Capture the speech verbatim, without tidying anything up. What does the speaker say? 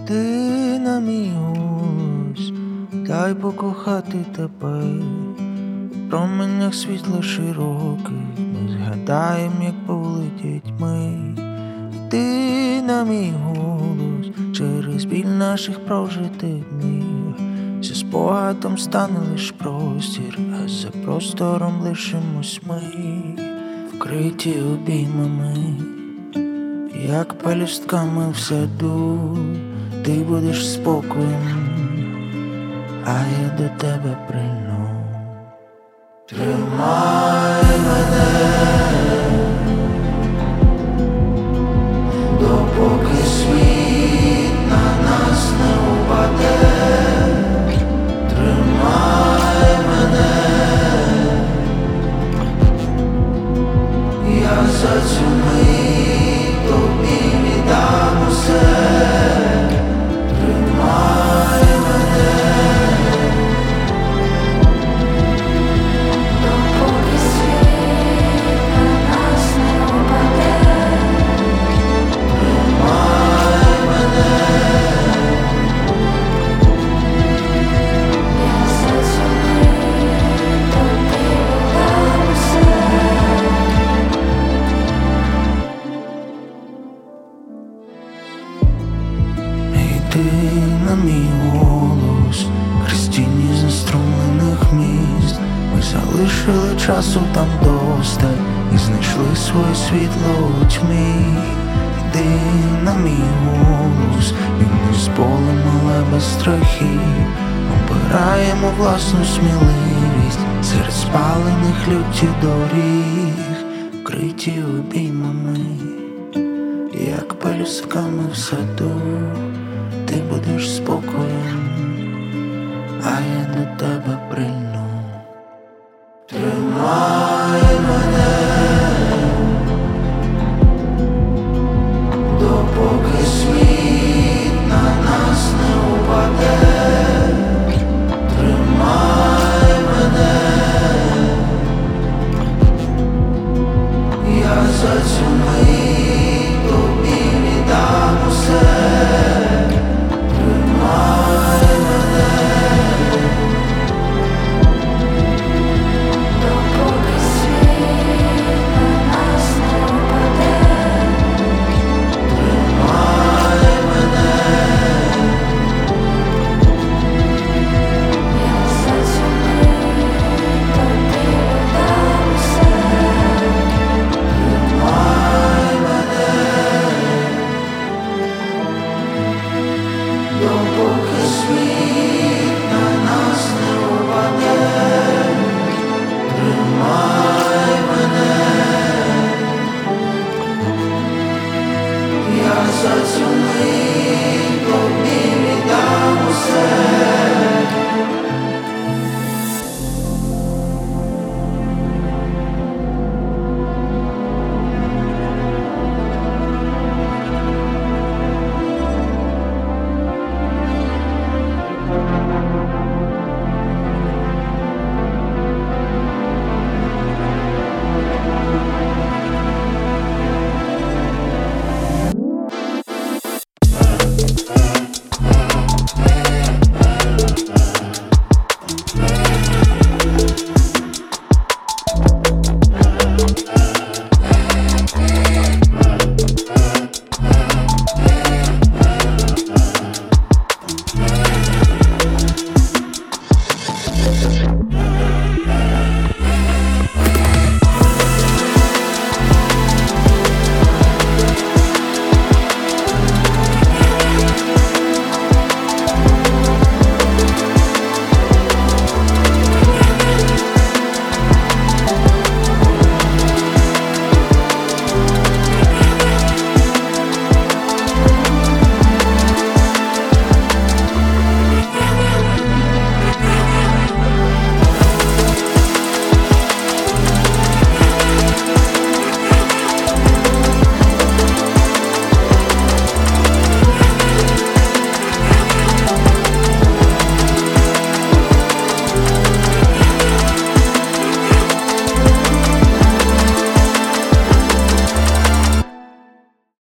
Ти на мій голос, дай покохати тебе. В променях світла широких ми згадаєм, як повлетять ми. Ти на мій голос, через біль наших прожитих днів. Зі спогадом стане лиш простір, а за простором лишимось ми, вкриті обіймами, як пелюстками в саду. Ти будеш спокоєм, а я до тебе прильну. Тримай мене, допоки світ на нас не упаде. Тримай мене, я за цю мить тобі віддам усе. Ти на мій голос, крізь тіні заструмлених міст. Ми залишили часу там досталь і знайшли своє світло у тьмі. Йди на мій голос, він не з болем, але без страхів. Обираємо власну сміливість серед спалених люттю доріг, вкриті обіймами, як пелюстками в саду. Ти будеш спокоєм, а я до тебе прильну. Тримай мене, допоки світ на нас не упаде. Тримай мене, я за цю мить тобі віддам усе. Допоки світ на нас не упаде, тримай мене, я за цю